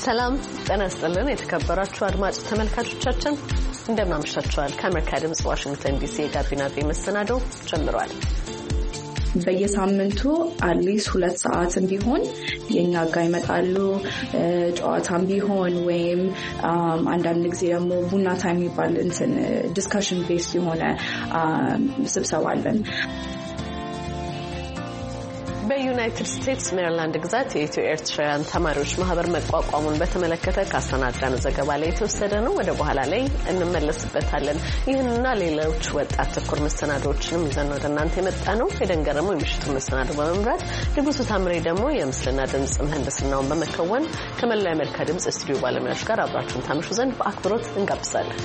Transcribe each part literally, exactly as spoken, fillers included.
ሰላም ጤና ይስጥልን የተከበራችሁ አድማጭ ተመልካቾቻችን እንደምን አምሽታችኋል? ከአሜሪካ ድምጽ ዋሽንግተን ዲሲ የጋቢና መሰናዶ ጀምሯል። በየሳምንቱ አትሊስት ሁለት ሰዓትም ቢሆን የኛ ጋር ይመጣሉ። ጨዋታም ቢሆን ወይም አንዳንድ ጊዜ ደግሞ ቡና ታይም ይባል እንትን ዲስካሽን ቤስ የሆነ ስብሰባ አለን። በዩናይትድ ስቴትስ ሜሪላንድ ግዛት የኢትዮ ኤርትራውያን ተማሪዎች ማህበር መቋቋሙን በተመለከተ ካሰናዳነው ዘገባ ላይ የተወሰደ ነው። ወደ በኋላ ላይ እንመለስበታለን። ይህንና ሌሎች ወጣት ተኮር መሰናዶዎችንም ይዘን ወደ እናንተ የመጣ ነው። የደንገረመው የምሽቱ መሰናዶ በመምራት ንጉሱ ታምሬ ደግሞ የምስልና ድምጽ ምህንድስናውን በመከወን ከመላው የአሜሪካ ድምጽ ስቱዲዮ ባለሙያዎች ጋር አብራችሁን ታምሹ ዘንድ በአክብሮት እንጋብዛለን።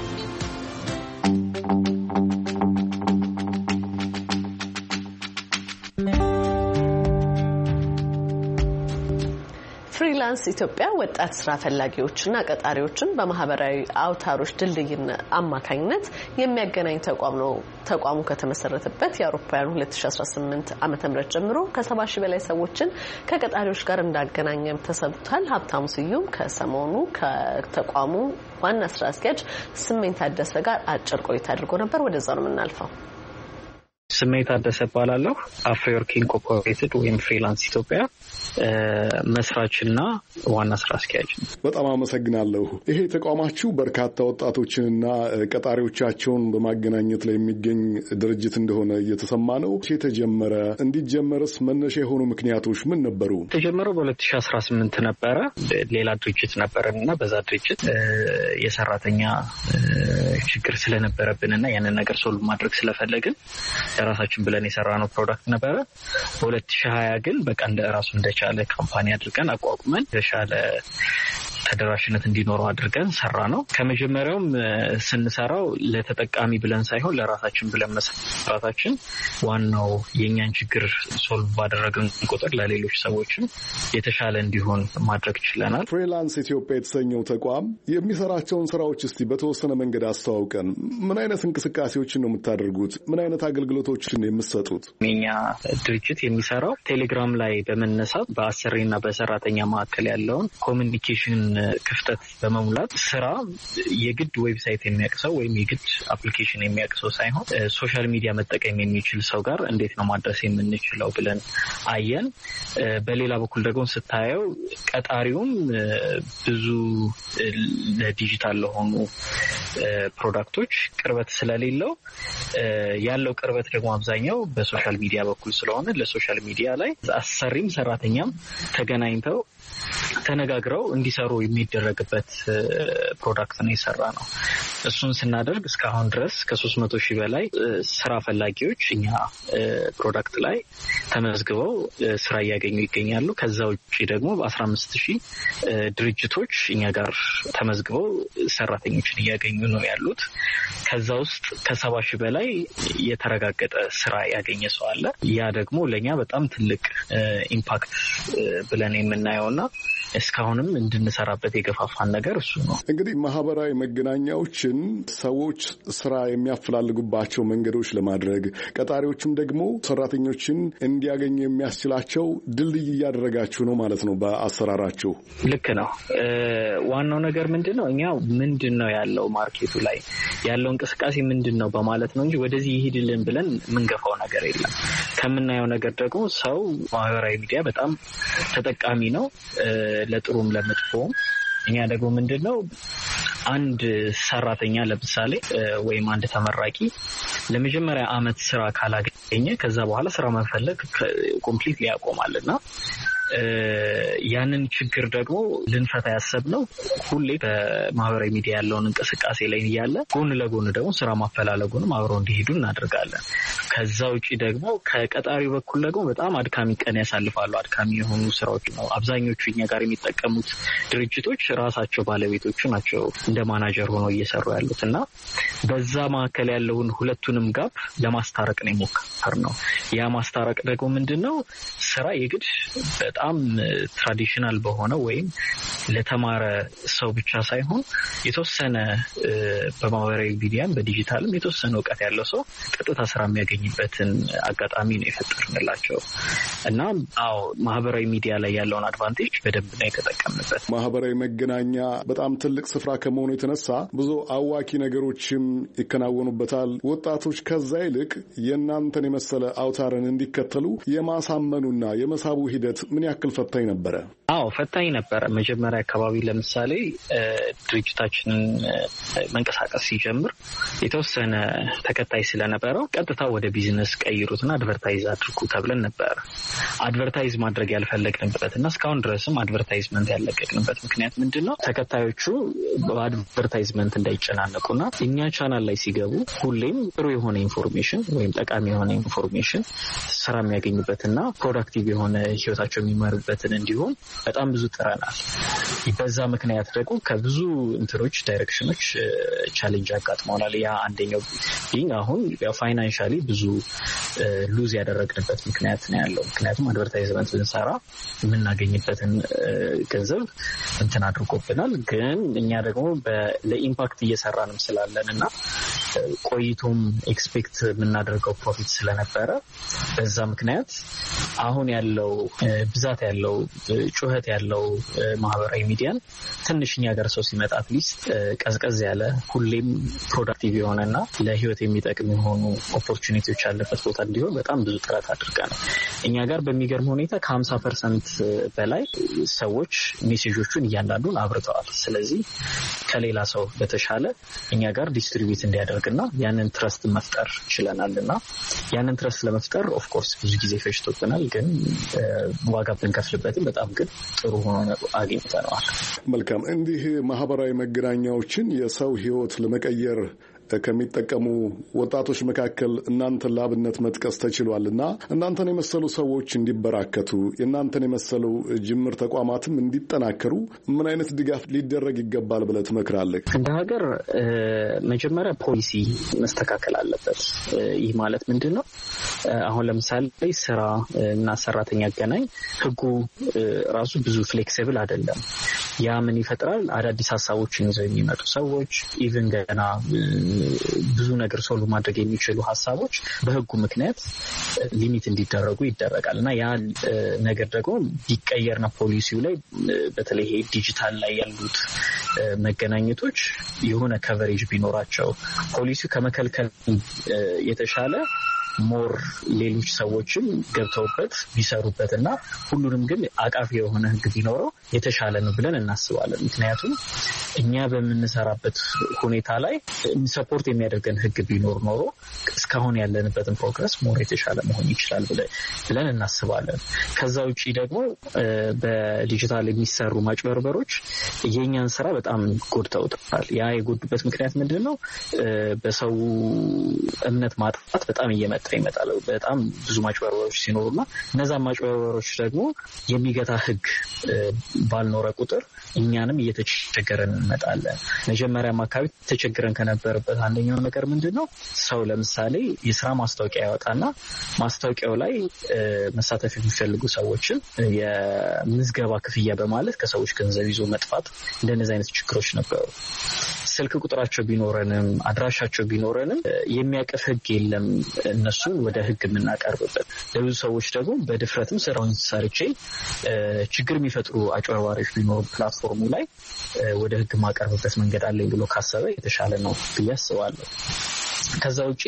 ፍሪላንስ ኢትዮጵያ ወጣት ስራ ፈላጊዎችና ቀጣሪዎችን በማህበራዊ አውታሮች ድልድይና አማካኝነት የሚያገናኝ ተቋም ነው። ተቋሙ ከተመሰረተበት የአውሮፓውያን ሁለት ሺህ አስራ ስምንት ዓመተ ምህረት ጀምሮ ከሰባ ሺህ በላይ ሰዎችን ከቀጣሪዎች ጋር እንዳገናኘም ተሰምቷል። ሀብታሙ ስዩም ከሰሞኑ ከተቋሙ ዋና ስራ አስኪያጅ ስሜን ታደሰ ጋር አጭር ቆይታ አድርጎ ነበር። ወደዛው ነው የምናልፈው። ስሜን ታደሰ ባላለው አፍሪወርክ ኢንኮርፖሬትድ ወይም ፍሪላንስ ኢትዮጵያ መስራችና ዋና ስራ አስኪያጅ ነው። በጣም አመሰግናለሁ። ይሄ ተቋማችሁ በርካታ ወጣቶችንና ቀጣሪዎቻቸውን በማገናኘት ላይ የሚገኝ ድርጅት እንደሆነ እየተሰማ ነው። የተጀመረ እንዲጀመርስ መነሻ የሆኑ ምክንያቶች ምን ነበሩ? የተጀመረው በሁለት ሺህ አስራ ስምንት ነበረ። ሌላ ድርጅት ነበረንና በዛ ድርጅት የሰራተኛ ችግር ስለነበረብንና ያንን ነገር ሶልቭ ማድረግ ስለፈለግን ራሳችን ብለን የሰራነው ፕሮዳክት ነበረ። በሁለት ሺህ ሀያ ግን በቃ እንደ ራሱ እንደቻለ ካምፓኒ አድርገን አቋቁመን የተሻለ ተደራሽነት እንዲኖረው አድርገን ሰራ ነው። ከመጀመሪያውም ስንሰራው ለተጠቃሚ ብለን ሳይሆን ለራሳችን ብለን መስራታችን ዋናው የኛን ችግር ሶልቭ ባደረግን ቁጥር ለሌሎች ሰዎችም የተሻለ እንዲሆን ማድረግ ችለናል። ፍሪላንስ ኢትዮጵያ የተሰኘው ተቋም የሚሰራቸውን ስራዎች እስቲ በተወሰነ መንገድ አስተዋውቀን። ምን አይነት እንቅስቃሴዎችን ነው የምታደርጉት? ምን አይነት አገልግሎቶችን የምትሰጡት? የኛ ድርጅት የሚሰራው ቴሌግራም ላይ በመነሳት በአሰሪና በሰራተኛ መካከል ያለውን ኮሚኒኬሽን ክፍተት በመሙላት ስራ የግድ ዌብሳይት የሚያቅሰው ወይም የግድ አፕሊኬሽን የሚያቅሰው ሳይሆን ሶሻል ሚዲያ መጠቀም የሚችል ሰው ጋር እንዴት ነው ማድረስ የምንችለው ብለን አየን። በሌላ በኩል ደግሞ ስታየው ቀጣሪውም ብዙ ለዲጂታል ለሆኑ ፕሮዳክቶች ቅርበት ስለሌለው ያለው ቅርበት ደግሞ አብዛኛው በሶሻል ሚዲያ በኩል ስለሆነ ለሶሻል ሚዲያ ላይ አሰሪም ሰራተኛም ተገናኝተው ተነጋግረው እንዲሰሩ የሚደረግበት ፕሮዳክት ነው የሰራ ነው። እሱን ስናደርግ እስካሁን ድረስ ከሶስት መቶ ሺህ በላይ ስራ ፈላጊዎች እኛ ፕሮዳክት ላይ ተመዝግበው ስራ እያገኙ ይገኛሉ። ከዛ ውጪ ደግሞ በአስራ አምስት ሺህ ድርጅቶች እኛ ጋር ተመዝግበው ሰራተኞችን እያገኙ ነው ያሉት። ከዛ ውስጥ ከሰባ ሺህ በላይ የተረጋገጠ ስራ ያገኘ ሰው አለ። ያ ደግሞ ለኛ በጣም ትልቅ ኢምፓክት ብለን የምናየውና እስካሁንም እንድንሰራበት የገፋፋን ነገር እሱ ነው። እንግዲህ ማህበራዊ መገናኛዎችን ሰዎች ስራ የሚያፈላልጉባቸው መንገዶች ለማድረግ ቀጣሪዎችም ደግሞ ሰራተኞችን እንዲያገኙ የሚያስችላቸው ድልድይ እያደረጋችሁ ነው ማለት ነው በአሰራራችሁ። ልክ ነው። ዋናው ነገር ምንድነው? እኛ ምንድነው ያለው ማርኬቱ ላይ ያለው እንቅስቃሴ ምንድነው በማለት ነው እንጂ ወደዚህ ይሄድልን ብለን ምንገፋው ነገር የለም። ከምናየው ነገር ደግሞ ሰው ማህበራዊ ሚዲያ በጣም ተጠቃሚ ነው፣ ለጥሩም ለመጥፎም። እኛ ደግሞ ምንድነው አንድ ሰራተኛ ለምሳሌ ወይም አንድ ተመራቂ ለመጀመሪያ አመት ስራ ካላገኘ ከዛ በኋላ ስራ መፈለግ ኮምፕሊትሊ ያቆማልና ያንን ችግር ደግሞ ልንፈታ ያሰብነው ሁሌ በማህበራዊ ሚዲያ ያለውን እንቅስቃሴ ላይ ያለ ጎን ለጎን ደግሞ ስራ ማፈላለጉንም አብረው እንዲሄዱ እናደርጋለን። ከዛ ውጪ ደግሞ ከቀጣሪው በኩል ደግሞ በጣም አድካሚ ቀን ያሳልፋሉ። አድካሚ የሆኑ ስራዎች ነው አብዛኞቹ እኛ ጋር የሚጠቀሙት ድርጅቶች ራሳቸው ባለቤቶቹ ናቸው እንደ ማናጀር ሆነው እየሰሩ ያሉትና በዛ መካከል ያለውን ሁለቱንም ጋፕ ለማስታረቅ ነው የሞከርነው። ያ ማስታረቅ ደግሞ ምንድነው ስራ የግድ በጣም ትራዲሽናል በሆነ ወይም ለተማረ ሰው ብቻ ሳይሆን የተወሰነ በማህበራዊ ሚዲያም በዲጂታልም የተወሰነ እውቀት ያለው ሰው ቀጥታ ስራ የሚያገኝበትን አጋጣሚ ነው የፈጠርንላቸው እና አዎ ማህበራዊ ሚዲያ ላይ ያለውን አድቫንቴጅ በደንብ ነው የተጠቀምንበት። ማህበራዊ መገናኛ በጣም ትልቅ ስፍራ ከመሆኑ የተነሳ ብዙ አዋኪ ነገሮችም ይከናወኑበታል። ወጣቶች ከዛ ይልቅ የእናንተን የመሰለ አውታርን እንዲከተሉ የማሳመኑና የመሳቡ ሂደት ምን ያክል ፈታኝ ነበረ? አዎ ፈታኝ ነበረ። መጀመሪያ አካባቢ ለምሳሌ ድርጅታችንን መንቀሳቀስ ሲጀምር የተወሰነ ተከታይ ስለነበረው ቀጥታ ወደ ቢዝነስ ቀይሩትና አድቨርታይዝ አድርጉ ተብለን ነበር። አድቨርታይዝ ማድረግ ያልፈለግንበትና እስካሁን ድረስም አድቨርታይዝመንት ያለቀቅንበት ምክንያት ምንድነው? ተከታዮቹ በአድቨርታይዝመንት እንዳይጨናነቁና እኛ ቻናል ላይ ሲገቡ ሁሌም ጥሩ የሆነ ኢንፎርሜሽን ወይም ጠቃሚ የሆነ ኢንፎርሜሽን ስራ የሚያገኙበትና ፕሮዳክቲቭ የሆነ ህይወታቸው የሚመሩበትን እንዲሆን በጣም ብዙ ጥረናል። በዛ ምክንያት ደግሞ ከብዙ እንትሮች ዳይሬክሽኖች ቻሌንጅ አጋጥመውናል። ያ አንደኛው ቢንግ አሁን ያው ፋይናንሻሊ ብዙ ሉዝ ያደረግንበት ምክንያት ነው ያለው። ምክንያቱም አድቨርታይዝመንት ብንሰራ የምናገኝበትን ገንዘብ እንትን አድርጎብናል። ግን እኛ ደግሞ ለኢምፓክት እየሰራንም ስላለንና ቆይቶም ኤክስፔክት የምናደርገው ፕሮፊት ስለነበረ በዛ ምክንያት አሁን ያለው ብዛት ያለው ጩኸት ያለው ማህበራዊ ሚዲያን ትንሽኛ ሀገር ሰው ሲመጣ አትሊስት ቀዝቀዝ ያለ ሁሌም ፕሮዳክቲቭ የሆነና ለህይወት የሚጠቅም የሆኑ ኦፖርቹኒቲዎች ያለበት ቦታ እንዲሆን በጣም ብዙ ጥረት አድርገናል። እኛ ጋር በሚገርም ሁኔታ ከሀምሳ ፐርሰንት በላይ ሰዎች ሜሴጆቹን እያንዳንዱን አብርተዋል። ስለዚህ ከሌላ ሰው በተሻለ እኛ ጋር ዲስትሪቢዩት እንዲያደርግና ያንን ትረስት መፍጠር ችለናልና ያንን ትረስት ለመፍጠር ኦፍ ኮርስ ብዙ ጊዜ ፈጅቶብናል። ግን ዋጋ ብንከፍልበትም በጣም ግን ጥሩ ሆኖ አግኝተነዋል። መልካም። እንዲህ ማህበራዊ መገናኛዎችን የሰው ህይወት ለመቀየር ከሚጠቀሙ ወጣቶች መካከል እናንተን ለአብነት መጥቀስ ተችሏልና እናንተን የመሰሉ ሰዎች እንዲበራከቱ የእናንተን የመሰሉ ጅምር ተቋማትም እንዲጠናከሩ ምን አይነት ድጋፍ ሊደረግ ይገባል ብለህ ትመክራለህ? እንደ ሀገር መጀመሪያ ፖሊሲ መስተካከል አለበት። ይህ ማለት ምንድን ነው? አሁን ለምሳሌ ስራ እና ሰራተኛ አገናኝ ህጉ ራሱ ብዙ ፍሌክሲብል አይደለም። ያ ምን ይፈጥራል? አዳዲስ ሀሳቦችን ይዘው የሚመጡ ሰዎች ኢቭን ገና ብዙ ነገር ሶልቭ ማድረግ የሚችሉ ሀሳቦች በህጉ ምክንያት ሊሚት እንዲደረጉ ይደረጋል እና ያ ነገር ደግሞ ቢቀየርና ፖሊሲው ላይ በተለይ ይሄ ዲጂታል ላይ ያሉት መገናኘቶች የሆነ ከቨሬጅ ቢኖራቸው ፖሊሲው ከመከልከል የተሻለ ሞር ሌሎች ሰዎችም ገብተውበት ቢሰሩበትና ሁሉንም ግን አቃፊ የሆነ ህግ ቢኖረው የተሻለ ነው ብለን እናስባለን። ምክንያቱም እኛ በምንሰራበት ሁኔታ ላይ ሰፖርት የሚያደርገን ህግ ቢኖር ኖሮ እስካሁን ያለንበትን ፕሮግረስ ሞር የተሻለ መሆን ይችላል ብለን እናስባለን። ከዛ ውጪ ደግሞ በዲጂታል የሚሰሩ ማጭበርበሮች የኛን ስራ በጣም ጎድተውታል። ያ የጎዱበት ምክንያት ምንድነው? በሰው እምነት ማጥፋት በጣም እየመጣ ይመጣል። በጣም ብዙ ማጭበርበሮች ሲኖሩና እነዛ ማጭበርበሮች ደግሞ የሚገታ ህግ ባልኖረ ቁጥር እኛንም እየተቸገረን እንመጣለን። መጀመሪያም አካባቢ ተቸግረን ከነበረበት አንደኛው ነገር ምንድነው? ሰው ለምሳሌ የስራ ማስታወቂያ ያወጣና ማስታወቂያው ላይ መሳተፍ የሚፈልጉ ሰዎችን የምዝገባ ክፍያ በማለት ከሰዎች ገንዘብ ይዞ መጥፋት፣ እንደነዚህ አይነት ችግሮች ነበሩ። ስልክ ቁጥራቸው ቢኖረንም አድራሻቸው ቢኖረንም የሚያቀፍ ህግ የለም እነሱን ወደ ህግ የምናቀርብበት። ለብዙ ሰዎች ደግሞ በድፍረትም ስራውን ሰርቼ ችግር የሚፈጥሩ አጭበርባሪዎች ቢኖሩ ፕላትፎርሙ ላይ ወደ ህግ ማቀርብበት መንገድ አለኝ ብሎ ካሰበ የተሻለ ነው ብዬ አስባለሁ። ከዛ ውጪ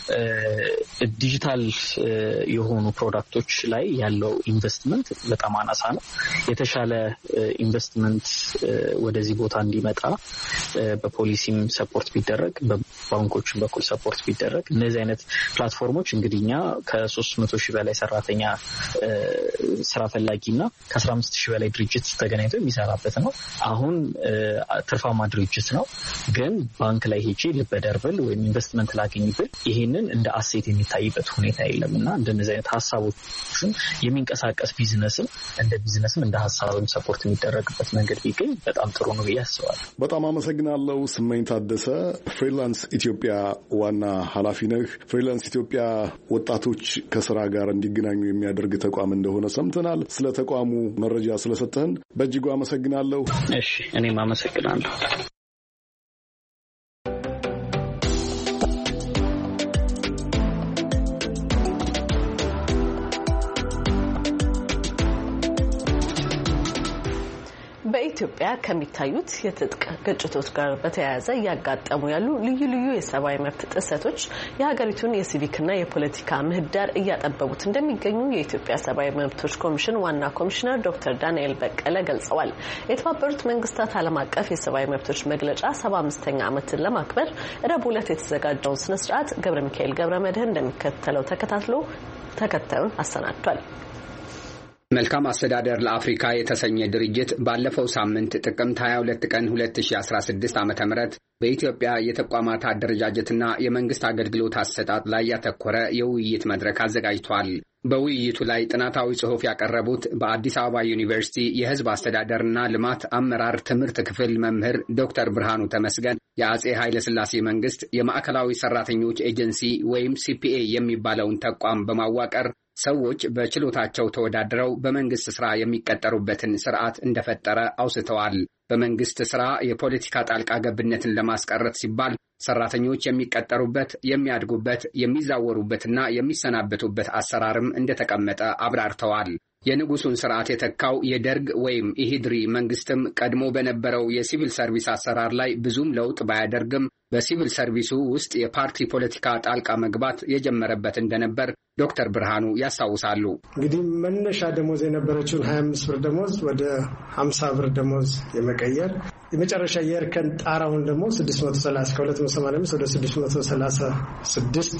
ዲጂታል የሆኑ ፕሮዳክቶች ላይ ያለው ኢንቨስትመንት በጣም አናሳ ነው። የተሻለ ኢንቨስትመንት ወደዚህ ቦታ እንዲመጣ በፖሊሲም ሰፖርት ቢደረግ፣ በባንኮችም በኩል ሰፖርት ቢደረግ እነዚህ አይነት ፕላትፎርሞች እንግዲህ እኛ ከሶስት መቶ ሺህ በላይ ሰራተኛ ስራ ፈላጊና ከአስራ አምስት ሺህ በላይ ድርጅት ተገናኝቶ የሚሰራበት ነው። አሁን ትርፋማ ድርጅት ነው። ግን ባንክ ላይ ሄጄ ልበደር ብል ወይም ኢንቨስትመንት ላገኝ ብል ይሄንን እንደ አሴት የሚታይበት ሁኔታ የለምና እንደነዚህ አይነት ሀሳቦችን የሚንቀሳቀስ ቢዝነስም እንደ ቢዝነስም እንደ ሀሳብም ሰፖርት የሚደረግበት መንገድ ቢገኝ በጣም ጥሩ ነው ብዬ አስባለሁ። በጣም አመሰግናለሁ። ስመኝ ታደሰ ፍሪላንስ ኢትዮጵያ ዋና ኃላፊ ነህ። ፍሪላንስ ኢትዮጵያ ወጣቶች ከስራ ጋር እንዲገናኙ የሚያደርግ ተቋም እንደሆነ ሰምተናል። ስለ ተቋሙ መረጃ ስለሰጠህን በእጅጉ አመሰግናለሁ። እሺ፣ እኔም አመሰግናለሁ። በኢትዮጵያ ከሚታዩት የትጥቅ ግጭቶች ጋር በተያያዘ እያጋጠሙ ያሉ ልዩ ልዩ የሰብአዊ መብት ጥሰቶች የሀገሪቱን የሲቪክና የፖለቲካ ምህዳር እያጠበቡት እንደሚገኙ የኢትዮጵያ ሰብአዊ መብቶች ኮሚሽን ዋና ኮሚሽነር ዶክተር ዳንኤል በቀለ ገልጸዋል። የተባበሩት መንግስታት ዓለም አቀፍ የሰብአዊ መብቶች መግለጫ ሰባ አምስተኛ ዓመትን ለማክበር ረቡዕ ዕለት የተዘጋጀውን ስነ ስርዓት ገብረ ሚካኤል ገብረ መድህን እንደሚከተለው ተከታትሎ ተከታዩን አሰናድቷል። መልካም አስተዳደር ለአፍሪካ የተሰኘ ድርጅት ባለፈው ሳምንት ጥቅምት ሃያ ሁለት ቀን ሁለት ሺህ አስራ ስድስት ዓመተ ምህረት በኢትዮጵያ የተቋማት አደረጃጀትና የመንግስት አገልግሎት አሰጣጥ ላይ ያተኮረ የውይይት መድረክ አዘጋጅቷል። በውይይቱ ላይ ጥናታዊ ጽሑፍ ያቀረቡት በአዲስ አበባ ዩኒቨርሲቲ የሕዝብ አስተዳደርና ልማት አመራር ትምህርት ክፍል መምህር ዶክተር ብርሃኑ ተመስገን የአጼ ኃይለ ሥላሴ መንግስት የማዕከላዊ ሰራተኞች ኤጀንሲ ወይም ሲፒኤ የሚባለውን ተቋም በማዋቀር ሰዎች በችሎታቸው ተወዳድረው በመንግስት ስራ የሚቀጠሩበትን ስርዓት እንደፈጠረ አውስተዋል። በመንግስት ስራ የፖለቲካ ጣልቃ ገብነትን ለማስቀረት ሲባል ሰራተኞች የሚቀጠሩበት፣ የሚያድጉበት፣ የሚዛወሩበትና የሚሰናበቱበት አሰራርም እንደተቀመጠ አብራርተዋል። የንጉሱን ስርዓት የተካው የደርግ ወይም ኢሂድሪ መንግስትም ቀድሞ በነበረው የሲቪል ሰርቪስ አሰራር ላይ ብዙም ለውጥ ባያደርግም በሲቪል ሰርቪሱ ውስጥ የፓርቲ ፖለቲካ ጣልቃ መግባት የጀመረበት እንደነበር ዶክተር ብርሃኑ ያስታውሳሉ። እንግዲህ መነሻ ደሞዝ የነበረችውን ሀያ አምስት ብር ደሞዝ ወደ ሀምሳ ብር ደሞዝ የመቀየር የመጨረሻ የእርከን ጣራውን ደግሞ ስድስት መቶ ሰላሳ ከሁለት መቶ ሰማንያ አምስት ወደ ስድስት መቶ ሰላሳ ስድስት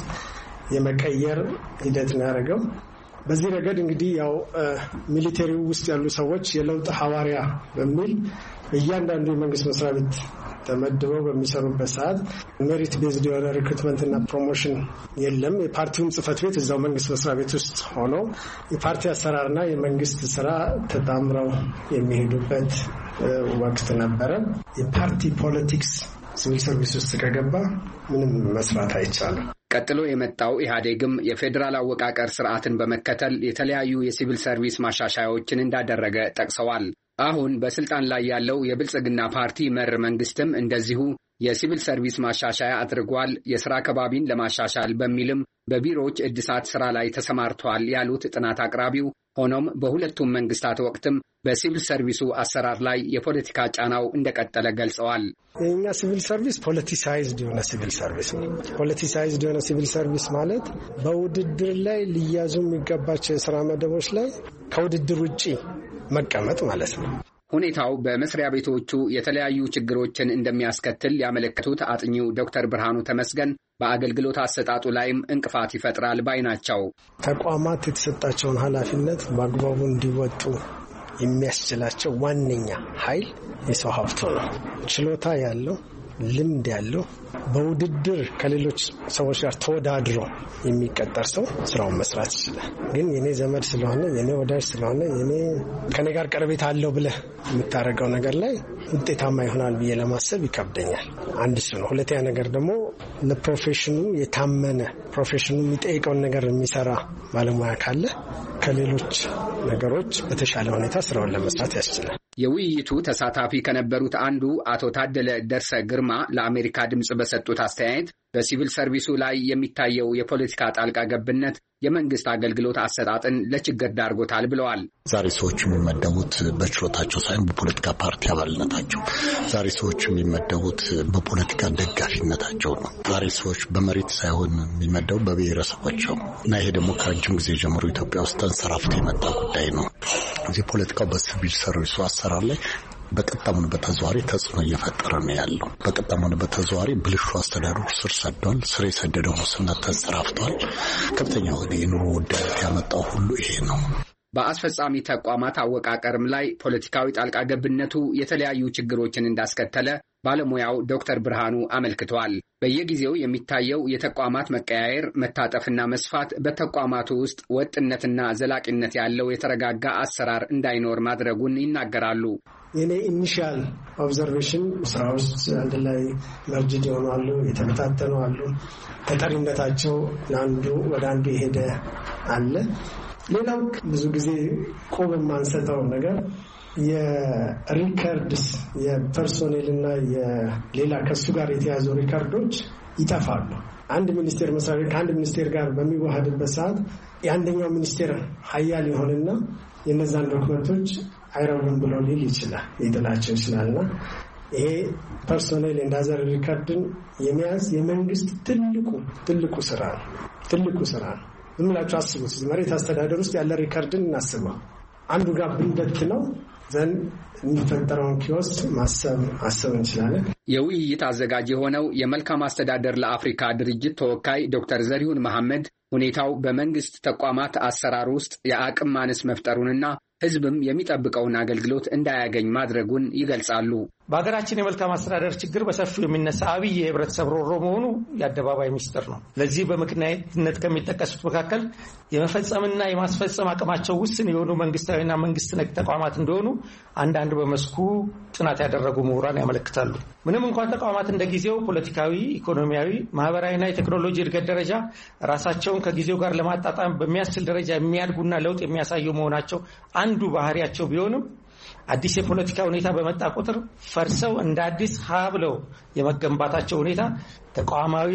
የመቀየር ሂደት ነው ያደረገው። በዚህ ረገድ እንግዲህ ያው ሚሊተሪው ውስጥ ያሉ ሰዎች የለውጥ ሐዋርያ በሚል እያንዳንዱ የመንግስት መስሪያ ቤት ተመድበው በሚሰሩበት ሰዓት ሜሪት ቤዝድ የሆነ ሪክሩትመንት እና ፕሮሞሽን የለም። የፓርቲውን ጽህፈት ቤት እዛው መንግስት መስሪያ ቤት ውስጥ ሆኖ የፓርቲ አሰራርና የመንግስት ስራ ተጣምረው የሚሄዱበት ወቅት ነበረ። የፓርቲ ፖለቲክስ ሲቪል ሰርቪስ ውስጥ ከገባ ምንም መስራት አይቻልም። ቀጥሎ የመጣው ኢህአዴግም የፌዴራል አወቃቀር ስርዓትን በመከተል የተለያዩ የሲቪል ሰርቪስ ማሻሻያዎችን እንዳደረገ ጠቅሰዋል። አሁን በስልጣን ላይ ያለው የብልጽግና ፓርቲ መር መንግስትም እንደዚሁ የሲቪል ሰርቪስ ማሻሻያ አድርጓል። የሥራ ከባቢን ለማሻሻል በሚልም በቢሮዎች እድሳት ሥራ ላይ ተሰማርቷል ያሉት ጥናት አቅራቢው፣ ሆኖም በሁለቱም መንግስታት ወቅትም በሲቪል ሰርቪሱ አሰራር ላይ የፖለቲካ ጫናው እንደቀጠለ ገልጸዋል። የኛ ሲቪል ሰርቪስ ፖለቲሳይዝድ የሆነ ሲቪል ሰርቪስ ነው። ፖለቲሳይዝድ የሆነ ሲቪል ሰርቪስ ማለት በውድድር ላይ ሊያዙ የሚገባቸው የሥራ መደቦች ላይ ከውድድር ውጪ መቀመጥ ማለት ነው። ሁኔታው በመስሪያ ቤቶቹ የተለያዩ ችግሮችን እንደሚያስከትል ያመለከቱት አጥኚው ዶክተር ብርሃኑ ተመስገን በአገልግሎት አሰጣጡ ላይም እንቅፋት ይፈጥራል ባይ ናቸው። ተቋማት የተሰጣቸውን ኃላፊነት በአግባቡ እንዲወጡ የሚያስችላቸው ዋነኛ ኃይል የሰው ሀብቱ ነው። ችሎታ ያለው፣ ልምድ ያለው፣ በውድድር ከሌሎች ሰዎች ጋር ተወዳድሮ የሚቀጠር ሰው ስራውን መስራት ይችላል። ግን የኔ ዘመድ ስለሆነ፣ የኔ ወዳጅ ስለሆነ፣ የኔ ከኔ ጋር ቀረቤት አለው ብለህ የምታደርገው ነገር ላይ ውጤታማ ይሆናል ብዬ ለማሰብ ይከብደኛል። አንድ እሱ ነው። ሁለተኛ ነገር ደግሞ ለፕሮፌሽኑ የታመነ ፕሮፌሽኑ የሚጠይቀውን ነገር የሚሰራ ባለሙያ ካለ ከሌሎች ነገሮች በተሻለ ሁኔታ ስራውን ለመስራት ያስችላል። የውይይቱ ተሳታፊ ከነበሩት አንዱ አቶ ታደለ ደርሰ ግርማ ለአሜሪካ ድምጽ በሰጡት አስተያየት በሲቪል ሰርቪሱ ላይ የሚታየው የፖለቲካ ጣልቃ ገብነት የመንግስት አገልግሎት አሰጣጥን ለችግር ዳርጎታል ብለዋል። ዛሬ ሰዎች የሚመደቡት በችሎታቸው ሳይሆን በፖለቲካ ፓርቲ አባልነታቸው፣ ዛሬ ሰዎች የሚመደቡት በፖለቲካ ደጋፊነታቸው ነው። ዛሬ ሰዎች በመሬት ሳይሆን የሚመደቡ በብሔረሰባቸው እና ይሄ ደግሞ ከረጅም ጊዜ ጀምሮ ኢትዮጵያ ውስጥ ተንሰራፍቶ የመጣ ጉዳይ ነው። እዚህ ፖለቲካው በሲቪል ሰርቪሱ አሰራር ላይ በቀጥታም በተዘዋዋሪ ተጽዕኖ እየፈጠረ ነው ያለው። በቀጥታም በተዘዋዋሪ ብልሹ አስተዳደሩ ስር ሰዷል። ስር የሰደደው ሙስና ተንሰራፍቷል። ከፍተኛ የኑሮ ውድነት ያመጣው ሁሉ ይሄ ነው። በአስፈጻሚ ተቋማት አወቃቀርም ላይ ፖለቲካዊ ጣልቃ ገብነቱ የተለያዩ ችግሮችን እንዳስከተለ ባለሙያው ዶክተር ብርሃኑ አመልክተዋል። በየጊዜው የሚታየው የተቋማት መቀያየር፣ መታጠፍና መስፋት በተቋማቱ ውስጥ ወጥነትና ዘላቂነት ያለው የተረጋጋ አሰራር እንዳይኖር ማድረጉን ይናገራሉ። የኔ ኢኒሺያል ኦብዘርቬሽን ስራ ውስጥ አንድ ላይ መርጅድ ይሆናሉ፣ የተበታተኑ አሉ፣ ተጠሪነታቸው አንዱ ወደ አንዱ የሄደ አለ። ሌላው ብዙ ጊዜ ቆብ የማንሰጠው ነገር የሪከርድስ የፐርሶኔል እና የሌላ ከሱ ጋር የተያዙ ሪከርዶች ይጠፋሉ። አንድ ሚኒስቴር መስሪያ ቤት ከአንድ ሚኒስቴር ጋር በሚዋሃድበት ሰዓት የአንደኛው ሚኒስቴር ሀያል ይሆንና የነዛን ዶክመንቶች አይረቡም ብሎ ሊል ይችላል፣ ሊጥላቸው ይችላልና ይሄ ፐርሶኔል እንዳዘር ሪከርድን የሚያዝ የመንግስት ትልቁ ትልቁ ስራ ነው። ትልቁ ስራ ነው። ዝም ብላችሁ አስቡት። መሬት አስተዳደር ውስጥ ያለ ሪከርድን እናስበው። አንዱ ጋር ብንበት ነው ዘን የሚፈጠረውን ኪዮስክ ማሰብ አሰብ እንችላለን። የውይይት አዘጋጅ የሆነው የመልካም አስተዳደር ለአፍሪካ ድርጅት ተወካይ ዶክተር ዘሪሁን መሐመድ ሁኔታው በመንግስት ተቋማት አሰራር ውስጥ የአቅም ማነስ መፍጠሩንና ህዝብም የሚጠብቀውን አገልግሎት እንዳያገኝ ማድረጉን ይገልጻሉ። በሀገራችን የመልካም አስተዳደር ችግር በሰፊው የሚነሳ አብይ የህብረተሰብ ሮሮ መሆኑ የአደባባይ ሚስጥር ነው። ለዚህ በምክንያትነት ከሚጠቀሱት መካከል የመፈጸምና የማስፈጸም አቅማቸው ውስን የሆኑ መንግስታዊና መንግስት ነክ ተቋማት እንደሆኑ አንዳንድ በመስኩ ጥናት ያደረጉ ምሁራን ያመለክታሉ። ምንም እንኳን ተቋማት እንደ ጊዜው ፖለቲካዊ፣ ኢኮኖሚያዊ፣ ማህበራዊና የቴክኖሎጂ እድገት ደረጃ ራሳቸውን ከጊዜው ጋር ለማጣጣም በሚያስችል ደረጃ የሚያድጉና ለውጥ የሚያሳዩ መሆናቸው አንዱ ባህሪያቸው ቢሆንም አዲስ የፖለቲካ ሁኔታ በመጣ ቁጥር ፈርሰው እንደ አዲስ ሀ ብለው የመገንባታቸው ሁኔታ ተቋማዊ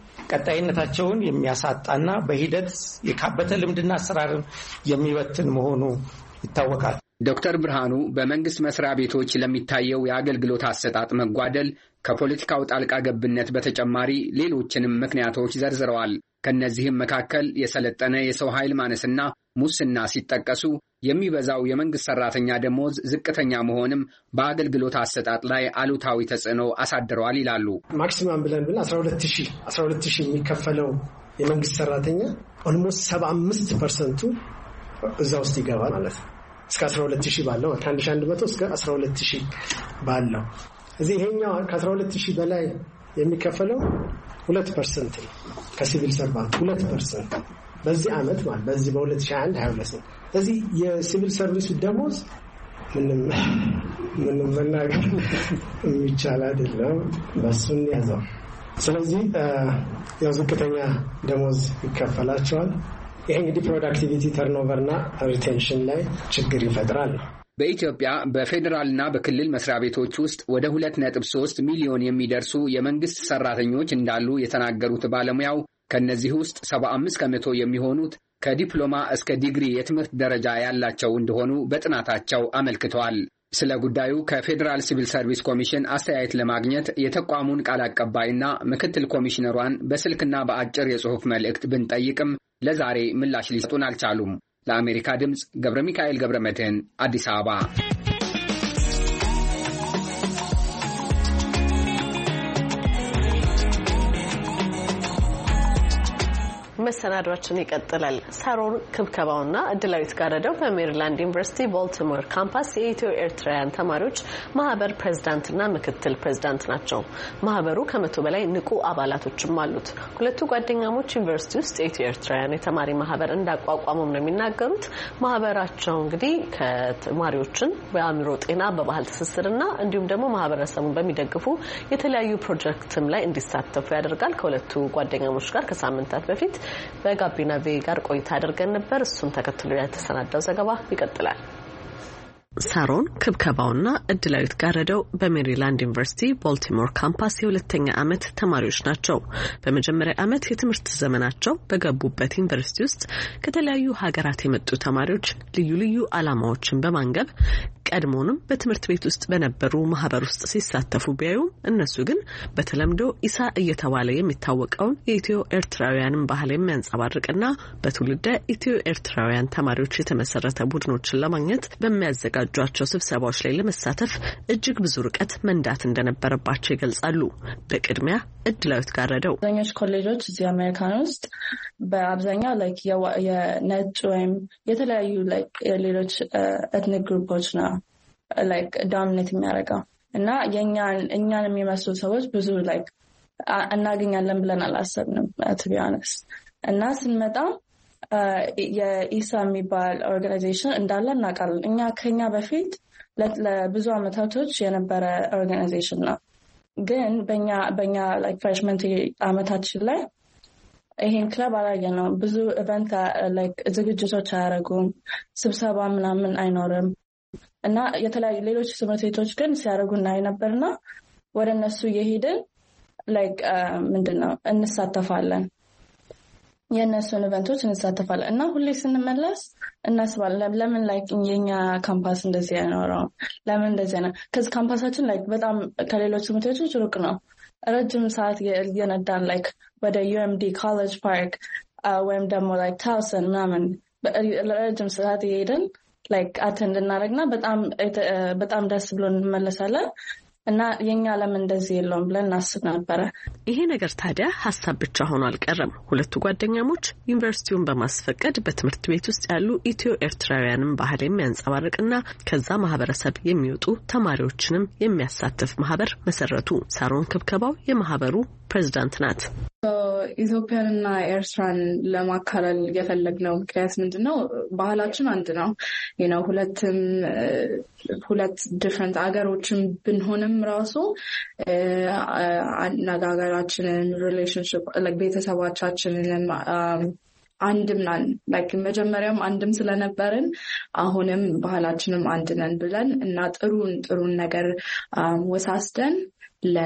ቀጣይነታቸውን የሚያሳጣና በሂደት የካበተ ልምድና አሰራርን የሚበትን መሆኑ ይታወቃል። ዶክተር ብርሃኑ በመንግስት መስሪያ ቤቶች ለሚታየው የአገልግሎት አሰጣጥ መጓደል ከፖለቲካው ጣልቃ ገብነት በተጨማሪ ሌሎችንም ምክንያቶች ዘርዝረዋል። ከነዚህም መካከል የሰለጠነ የሰው ኃይል ማነስና ሙስና ሲጠቀሱ የሚበዛው የመንግስት ሰራተኛ ደሞዝ ዝቅተኛ መሆንም በአገልግሎት አሰጣጥ ላይ አሉታዊ ተጽዕኖ አሳድረዋል ይላሉ። ማክሲማም ብለን ብለን አስራ ሁለት ሺህ የሚከፈለው የመንግስት ሰራተኛ ኦልሞስት ሰባ አምስት ፐርሰንቱ እዛ ውስጥ ይገባል ማለት ነው። እስከ አስራ ሁለት ሺህ ባለው ከአንድ ሺህ አንድ መቶ እስከ አስራ ሁለት ሺህ ባለው እዚህ ይሄኛው ከአስራ ሁለት ሺህ በላይ የሚከፈለው ሁለት ፐርሰንት ነው። ከሲቪል ሰርቫንት ሁለት ፐርሰንት በዚህ አመት ማለት በዚህ በሁለት ሺህ አንድ ሀያ ሁለት ነው። ስለዚህ የሲቪል ሰርቪስ ደሞዝ ምንም ምንም መናገር የሚቻል አይደለም። በሱን ያዘው። ስለዚህ ያው ዝቅተኛ ደሞዝ ይከፈላቸዋል። ይሄ እንግዲህ ፕሮዳክቲቪቲ ተርኖቨርና ሪቴንሽን ላይ ችግር ይፈጥራል። በኢትዮጵያ በፌዴራልና በክልል መስሪያ ቤቶች ውስጥ ወደ ሁለት ነጥብ ሶስት ሚሊዮን የሚደርሱ የመንግስት ሰራተኞች እንዳሉ የተናገሩት ባለሙያው ከነዚህ ውስጥ ሰባ አምስት ከመቶ የሚሆኑት ከዲፕሎማ እስከ ዲግሪ የትምህርት ደረጃ ያላቸው እንደሆኑ በጥናታቸው አመልክተዋል። ስለ ጉዳዩ ከፌዴራል ሲቪል ሰርቪስ ኮሚሽን አስተያየት ለማግኘት የተቋሙን ቃል አቀባይና ምክትል ኮሚሽነሯን በስልክና በአጭር የጽሑፍ መልእክት ብንጠይቅም ለዛሬ ምላሽ ሊሰጡን አልቻሉም። ለአሜሪካ ድምፅ ገብረ ሚካኤል ገብረ መድህን አዲስ አበባ። መሰናዷችን ይቀጥላል። ሳሮን ክብከባውና እድላዊት ጋረደው በሜሪላንድ ዩኒቨርሲቲ ቦልቲሞር ካምፓስ የኢትዮ ኤርትራውያን ተማሪዎች ማህበር ፕሬዝዳንትና ምክትል ፕሬዝዳንት ናቸው። ማህበሩ ከመቶ በላይ ንቁ አባላቶችም አሉት። ሁለቱ ጓደኛሞች ዩኒቨርሲቲ ውስጥ የኢትዮ ኤርትራውያን የተማሪ ማህበር እንዳቋቋሙም ነው የሚናገሩት። ማህበራቸው እንግዲህ ከተማሪዎችን በአእምሮ ጤና፣ በባህል ትስስርና እንዲሁም ደግሞ ማህበረሰቡን በሚደግፉ የተለያዩ ፕሮጀክትም ላይ እንዲሳተፉ ያደርጋል። ከሁለቱ ጓደኛሞች ጋር ከሳምንታት በፊት በጋቢና ቬ ጋር ቆይታ አድርገን ነበር። እሱን ተከትሎ የተሰናዳው ዘገባ ይቀጥላል። ሳሮን ክብከባውና እድላዊት ጋረደው በሜሪላንድ ዩኒቨርሲቲ ቦልቲሞር ካምፓስ የሁለተኛ ዓመት ተማሪዎች ናቸው። በመጀመሪያ ዓመት የትምህርት ዘመናቸው በገቡበት ዩኒቨርሲቲ ውስጥ ከተለያዩ ሀገራት የመጡ ተማሪዎች ልዩ ልዩ ዓላማዎችን በማንገብ ቀድሞውንም በትምህርት ቤት ውስጥ በነበሩ ማህበር ውስጥ ሲሳተፉ ቢያዩም እነሱ ግን በተለምዶ ኢሳ እየተባለ የሚታወቀውን የኢትዮ ኤርትራውያንን ባህል የሚያንጸባርቅና በትውልደ ኢትዮ ኤርትራውያን ተማሪዎች የተመሰረተ ቡድኖችን ለማግኘት በሚያዘጋጇቸው ስብሰባዎች ላይ ለመሳተፍ እጅግ ብዙ ርቀት መንዳት እንደነበረባቸው ይገልጻሉ። በቅድሚያ እድላዊት ጋረደው አብዛኞቹ ኮሌጆች እዚህ አሜሪካን ውስጥ በአብዛኛው ላይክ የነጭ ወይም የተለያዩ ላይክ የሌሎች ኤትኒክ ግሩፖች ነው ላይክ ዶሚኔት የሚያደርገው እና የኛን እኛን የሚመስሉ ሰዎች ብዙ ላይክ እናገኛለን ብለን አላሰብንም to be honest እና ስንመጣ የኢሳ የሚባል ኦርጋናይዜሽን እንዳለ እናውቃለን እኛ ከኛ በፊት ለብዙ አመታቶች የነበረ ኦርጋናይዜሽን ነው ግን በእኛ በእኛ ላይክ ፍሬሽመንት አመታችን ላይ ይሄን ክለብ አላየነው ብዙ ኢቨንት ላይክ ዝግጅቶች አያደርጉም ስብሰባ ምናምን አይኖርም እና የተለያዩ ሌሎች ትምህርት ቤቶች ግን ሲያደርጉ እናይ ነበርና ወደ እነሱ እየሄድን ላይክ ምንድነው እንሳተፋለን የነሱን ኢቨንቶች እንሳተፋለን እና ሁሌ ስንመለስ እናስባለን ለምን ላይክ የኛ ካምፓስ እንደዚህ አይኖረው ለምን እንደዚህ ነው ከዚ ካምፓሳችን ላይክ በጣም ከሌሎች ትምህርት ቤቶች ሩቅ ነው ረጅም ሰዓት የነዳን ላይክ ወደ ዩኤምዲ ኮሌጅ ፓርክ ወይም ደግሞ ላይክ ታውሰን ምናምን ረጅም ሰዓት የሄድን ላይክ አቴንድ እናደርግና በጣም በጣም ደስ ብሎ እንመለሳለን እና የኛ ለምን እንደዚህ የለውም ብለን እናስብ ነበር ይሄ ነገር ታዲያ ሐሳብ ብቻ ሆኖ አልቀረም ሁለቱ ጓደኛሞች ዩኒቨርሲቲውን በማስፈቀድ በትምህርት ቤት ውስጥ ያሉ ኢትዮ ኤርትራውያንን ባህል የሚያንጸባርቅና ከዛ ማህበረሰብ የሚወጡ ተማሪዎችንም የሚያሳትፍ ማህበር መሰረቱ ሳሮን ክብከባው የማህበሩ ፕሬዝዳንት ናት ኢትዮጵያንና ኤርትራን ለማካለል የፈለግነው ምክንያት ምንድነው ባህላችን አንድ ነው you know ሁለትም ሁለት ዲፈረንት አገሮችን ብንሆንም ራሱ አነጋገራችንን ሪሌሽንሺፕ like ቤተሰባችንን አንድም ነን like መጀመሪያም አንድም ስለነበርን አሁንም ባህላችንም አንድ ነን ብለን እና ጥሩን ጥሩን ነገር ወሳስደን ለ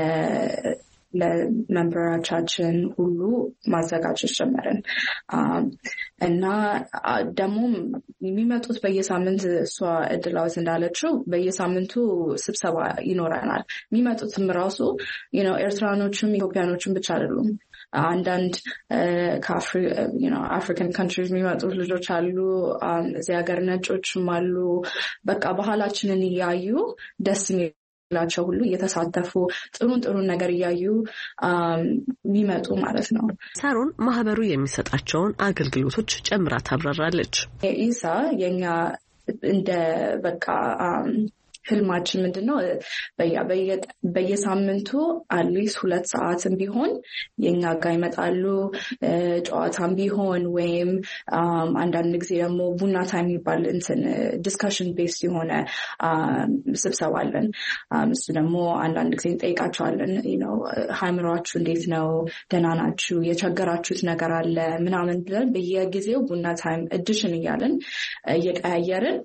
ለመምበራቻችን ሁሉ ማዘጋጀት ጀመርን እና ደግሞ የሚመጡት በየሳምንት እሷ እድላውት እንዳለችው በየሳምንቱ ስብሰባ ይኖረናል የሚመጡትም ራሱ you know ኤርትራኖችም ኢትዮጵያኖችም ብቻ አይደሉም አንዳንድ ከአፍሪ you know አፍሪካን ካንትሪስ የሚመጡት ልጆች አሉ እዚህ ሀገር ነጮችም አሉ በቃ ባህላችንን ያዩ ደስ ላቸው ሁሉ እየተሳተፉ ጥሩን ጥሩን ነገር ያዩ የሚመጡ ማለት ነው ሳሮን ማህበሩ የሚሰጣቸውን አገልግሎቶች ጨምራ ታብራራለች ኢሳ የኛ እንደ በቃ ህልማችን ምንድነው በያ በየሳምንቱ አትሊስት ሁለት ሰዓትም ቢሆን የኛ ጋር ይመጣሉ ጨዋታም ቢሆን ወይም አንዳንድ ጊዜ ደግሞ ቡና ታይም ይባል እንትን ዲስከሽን ቤስ የሆነ ስብሰባ አለን እሱ ደግሞ አንዳንድ ጊዜ እንጠይቃቸዋለን you know ሃይምሯችሁ እንዴት ነው ደህና ናችሁ የቸገራችሁት ነገር አለ ምናምን ብለን በየጊዜው ቡና ታይም ኤዲሽን እያለን እየቀያየርን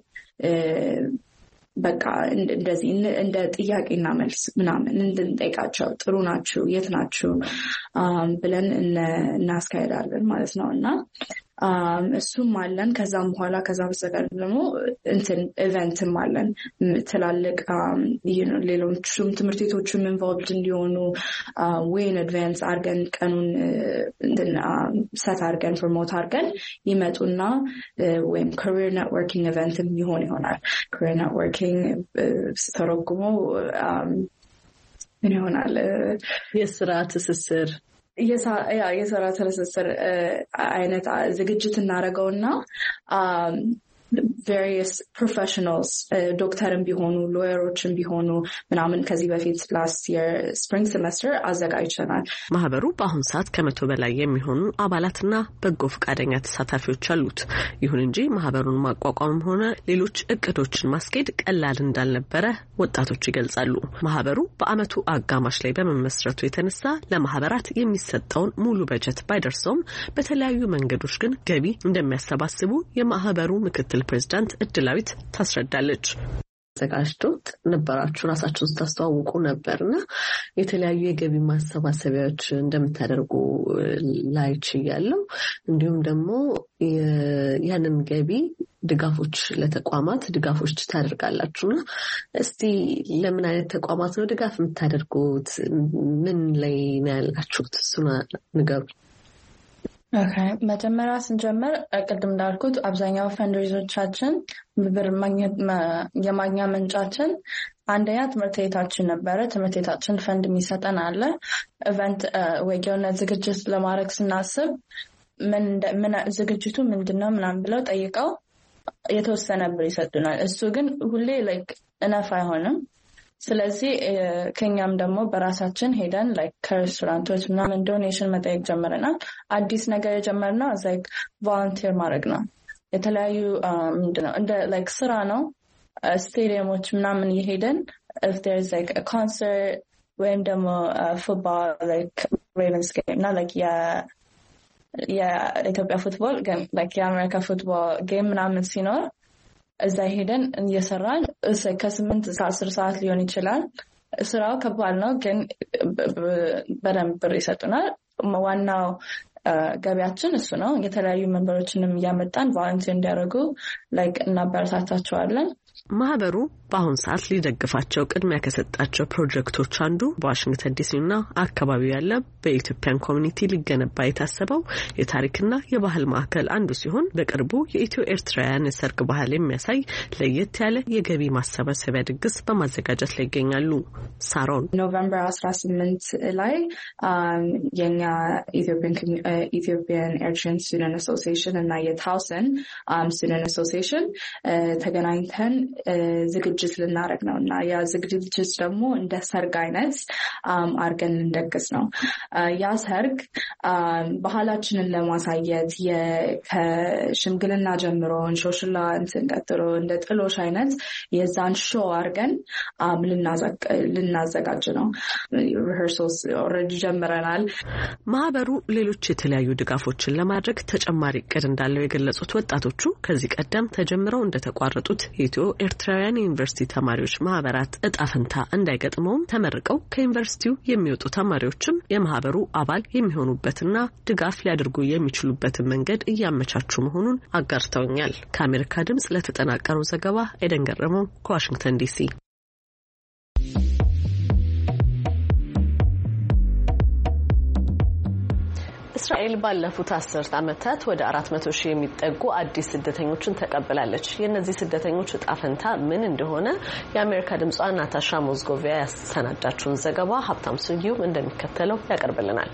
በቃ እንደዚህ እንደ ጥያቄና መልስ ምናምን እንድንጠይቃቸው ጥሩ ናችሁ የት ናችሁ ብለን እናስካሄዳለን ማለት ነውና እሱም አለን ከዛም በኋላ ከዛም በስተቀር ደግሞ እንትን ኢቨንትም አለን ትላልቅ you know ሌሎችም ትምህርት ቤቶችም ኢንቮልቭድ እንዲሆኑ way in advance አርገን ቀኑን እንትን ሰት አርገን ፕሮሞት አርገን ይመጡና ወይም career networking event ይሆን ይሆናል career networking ተረጉሞ ምን ይሆናል የስራ ትስስር ያ የስራ ትስስር አይነት ዝግጅት እናደርገውና various professionals ዶክተርም ቢሆኑ ሎየሮችም ቢሆኑ ምናምን ከዚህ በፊት last year spring semester አዘጋጅተናል ማህበሩ በአሁን ሰዓት ከመቶ በላይ የሚሆኑ አባላትና በጎ ፈቃደኛ ተሳታፊዎች አሉት ይሁን እንጂ ማህበሩን ማቋቋምም ሆነ ሌሎች እቅዶችን ማስኬድ ቀላል እንዳልነበረ ወጣቶች ይገልጻሉ ማህበሩ በአመቱ አጋማሽ ላይ በመመስረቱ የተነሳ ለማህበራት የሚሰጠውን ሙሉ በጀት ባይደርሰውም በተለያዩ መንገዶች ግን ገቢ እንደሚያሰባስቡ የማህበሩ ምክትል ፕሬዝዳንት እድላዊት ታስረዳለች ተጋሽቶት ነበራችሁ ራሳችሁን ታስተዋውቁ ነበርና የተለያዩ የገቢ ማሰባሰቢያዎች እንደምታደርጉ ላይች ያለው እንዲሁም ደግሞ ያንን ገቢ ድጋፎች ለተቋማት ድጋፎች ታደርጋላችሁና እስቲ ለምን አይነት ተቋማት ነው ድጋፍ የምታደርጉት ምን ላይ ነው ያላችሁት እሱና ንገሩ Okay መጀመሪያ ስንጀምር ቅድም እንዳልኩት አብዛኛው ፈንድሬዞቻችን ብር ማግኘት የማግኛ ምንጫችን አንደኛ ትምህርት ቤታችን ነበረ ትምህርት ቤታችን ፈንድ የሚሰጠን አለ ኢቨንት ወይየውና ዝግጅት ለማድረግ ስናስብ ምን ምን ዝግጅቱ ምንድነው ምናምን ብለው ጠይቀው የተወሰነ ብር ይሰጡናል እሱ ግን ሁሌ ላይክ እነፍ አይሆንም ስለዚህ ከኛም ደግሞ በራሳችን ሄደን ላይክ ከሬስቶራንቶች ምናምን ዶኔሽን መጠየቅ ጀመረናል። አዲስ ነገር የጀመርነው ላይክ ቮለንቲር ማድረግ ነው። የተለያዩ ምንድነው እንደ ላይክ ስራ ነው። ስቴዲየሞች ምናምን የሄደን if there's like a concert ወይም ደግሞ ፉትቦል like Ravens game እና like ያ የኢትዮጵያ ፉትቦል ግን like የአሜሪካ ፉትቦል ጌም ምናምን ሲኖር እዛ ሄደን እየሰራን ከስምንት እስከ አስር ሰዓት ሊሆን ይችላል። ስራው ከባድ ነው ግን በደንብ ብር ይሰጡናል። ዋናው ገቢያችን እሱ ነው። የተለያዩ መንበሮችንም እያመጣን ቮለንቲር እንዲያደርጉ ላይክ እናበረታታቸዋለን። ማህበሩ በአሁን ሰዓት ሊደግፋቸው ቅድሚያ ከሰጣቸው ፕሮጀክቶች አንዱ በዋሽንግተን ዲሲና አካባቢው ያለ በኢትዮጵያን ኮሚኒቲ ሊገነባ የታሰበው የታሪክና የባህል ማዕከል አንዱ ሲሆን በቅርቡ የኢትዮ ኤርትራውያን የሰርግ ባህል የሚያሳይ ለየት ያለ የገቢ ማሰባሰቢያ ድግስ በማዘጋጀት ላይ ይገኛሉ። ሳሮን ኖቬምበር አስራ ስምንት ላይ የኛ ኢትዮጵያን ኤርትራን ስቱደንት አሶሲዬሽን እና የታውሰን ስቱደንት አሶሲዬሽን ተገናኝተን ዝግጅት ልናደርግ ነው እና ያ ዝግጅት ደግሞ እንደ ሰርግ አይነት አርገን እንደግስ ነው። ያ ሰርግ ባህላችንን ለማሳየት ከሽምግልና ጀምሮ እንሾሽላ እንትን ቀጥሎ እንደ ጥሎሽ አይነት የዛን ሾው አርገን ልናዘጋጅ ነው። ሪሄርሳልስ ኦልሬዲ ጀምረናል። ማህበሩ ሌሎች የተለያዩ ድጋፎችን ለማድረግ ተጨማሪ እቅድ እንዳለው የገለጹት ወጣቶቹ ከዚህ ቀደም ተጀምረው እንደተቋረጡት የኢትዮ ኤርትራውያን ዩኒቨርሲቲ ተማሪዎች ማህበራት እጣ ፈንታ እንዳይገጥመውም ተመርቀው ከዩኒቨርሲቲው የሚወጡ ተማሪዎችም የማህበሩ አባል የሚሆኑበትና ድጋፍ ሊያደርጉ የሚችሉበትን መንገድ እያመቻቹ መሆኑን አጋርተውኛል። ከአሜሪካ ድምጽ ለተጠናቀረው ዘገባ ኤደን ገረመው ከዋሽንግተን ዲሲ። እስራኤል ባለፉት አስርት ዓመታት ወደ አራት መቶ ሺህ የሚጠጉ አዲስ ስደተኞችን ተቀበላለች። የእነዚህ ስደተኞች እጣ ፈንታ ምን እንደሆነ የአሜሪካ ድምጿ ናታሻ ሞዝጎቪያ ያሰናዳችውን ዘገባ ሀብታም ስዩም እንደሚከተለው ያቀርብልናል።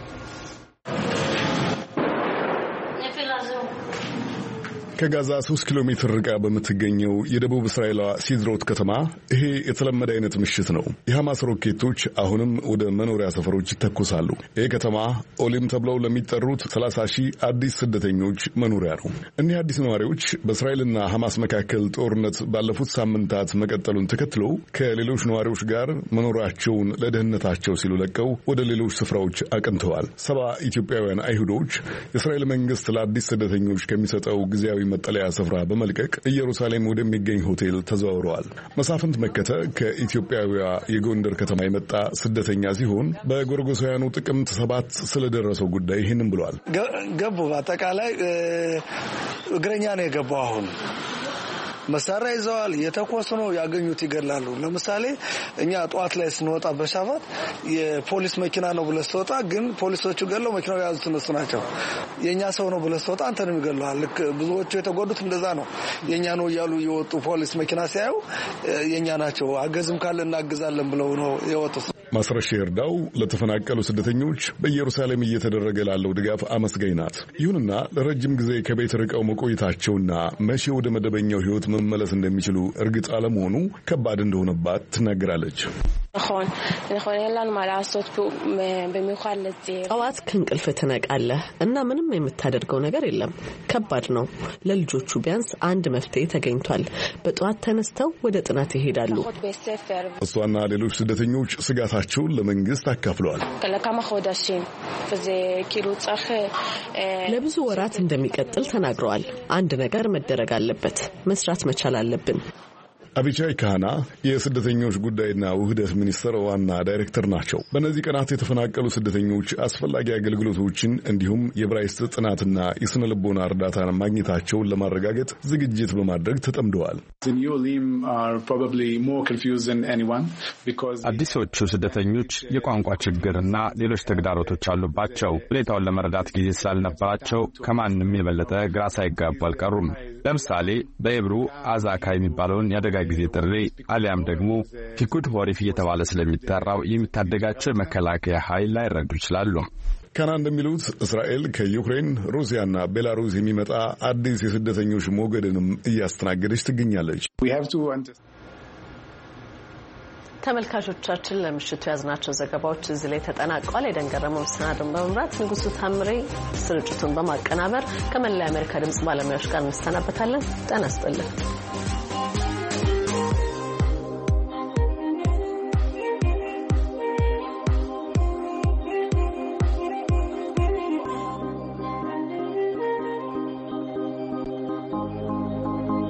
ከጋዛ ሶስት ኪሎ ሜትር ርቃ በምትገኘው የደቡብ እስራኤሏ ሲድሮት ከተማ ይሄ የተለመደ አይነት ምሽት ነው። የሐማስ ሮኬቶች አሁንም ወደ መኖሪያ ሰፈሮች ይተኩሳሉ። ይሄ ከተማ ኦሊም ተብለው ለሚጠሩት ሰላሳ ሺህ አዲስ ስደተኞች መኖሪያ ነው። እኒህ አዲስ ነዋሪዎች በእስራኤልና ሐማስ መካከል ጦርነት ባለፉት ሳምንታት መቀጠሉን ተከትሎ ከሌሎች ነዋሪዎች ጋር መኖሪያቸውን ለደህንነታቸው ሲሉ ለቀው ወደ ሌሎች ስፍራዎች አቅንተዋል። ሰባ ኢትዮጵያውያን አይሁዶች የእስራኤል መንግስት ለአዲስ ስደተኞች ከሚሰጠው ጊዜያዊ መጠለያ ስፍራ በመልቀቅ ኢየሩሳሌም ወደሚገኝ ሆቴል ተዘዋውረዋል። መሳፍንት መከተ ከኢትዮጵያዊያ የጎንደር ከተማ የመጣ ስደተኛ ሲሆን በጎርጎሳውያኑ ጥቅምት ሰባት ስለደረሰው ጉዳይ ይህንን ብሏል። ገቡ በአጠቃላይ እግረኛ ነው የገባው። አሁን መሳሪያ ይዘዋል። የተኮሱ ነው ያገኙት ይገላሉ። ለምሳሌ እኛ ጧት ላይ ስንወጣ በሻፋት የፖሊስ መኪና ነው ብለ ስትወጣ ግን ፖሊሶቹ ገለው መኪናው ያዙት እነሱ ናቸው። የኛ ሰው ነው ብለ ስትወጣ አንተንም ይገላል። ልክ ብዙዎቹ የተጎዱት እንደዛ ነው። የኛ ነው እያሉ የወጡ ፖሊስ መኪና ሲያዩ የኛ ናቸው አገዝም ካለ እናግዛለን ብለው ነው የወጡት። ማስረሻ ይርዳው ለተፈናቀሉ ስደተኞች በኢየሩሳሌም እየተደረገ ላለው ድጋፍ አመስጋኝ ናት። ይሁንና ለረጅም ጊዜ ከቤት ርቀው መቆየታቸውና መቼ ወደ መደበኛው ሕይወት መመለስ እንደሚችሉ እርግጥ አለመሆኑ ከባድ እንደሆነባት ትናገራለች። ጠዋት ከእንቅልፍ ትነቃለህ እና ምንም የምታደርገው ነገር የለም። ከባድ ነው። ለልጆቹ ቢያንስ አንድ መፍትሄ ተገኝቷል። በጠዋት ተነስተው ወደ ጥናት ይሄዳሉ። እሷና ሌሎች ስደተኞች ስጋታቸውን ለመንግስት አካፍለዋል። ለብዙ ወራት እንደሚቀጥል ተናግረዋል። አንድ ነገር መደረግ አለበት። መስራት መቻል አለብን። አቢቻይ ካህና የስደተኞች ጉዳይና ውህደት ሚኒስቴር ዋና ዳይሬክተር ናቸው። በእነዚህ ቀናት የተፈናቀሉ ስደተኞች አስፈላጊ አገልግሎቶችን እንዲሁም የዕብራይስጥ ጥናትና የስነ ልቦና እርዳታ ማግኘታቸውን ለማረጋገጥ ዝግጅት በማድረግ ተጠምደዋል። አዲሶቹ ስደተኞች የቋንቋ ችግርና ሌሎች ተግዳሮቶች አሉባቸው። ሁኔታውን ለመረዳት ጊዜ ስላልነበራቸው ከማንም የበለጠ ግራ ሳይጋቡ አልቀሩም። ለምሳሌ በዕብሩ አዛካ የሚባለውን የአደጋ ጊዜ ጥሪ አሊያም ደግሞ ፒኩድ ሆሪፍ እየተባለ ስለሚጠራው የሚታደጋቸው የመከላከያ ኃይል ላይረዱ ይችላሉ። ካና እንደሚሉት እስራኤል ከዩክሬን፣ ሩሲያና ቤላሩስ የሚመጣ አዲስ የስደተኞች ሞገድንም እያስተናገደች ትገኛለች። ተመልካቾቻችን ለምሽቱ ያዝናቸው ዘገባዎች እዚህ ላይ ተጠናቀዋል። የደንገረመው ሰናዱን በመምራት ንጉሱ ታምሬ ስርጭቱን በማቀናበር ከመላ የአሜሪካ ድምጽ ባለሙያዎች ጋር እንሰናበታለን። ጤና ይስጥልን።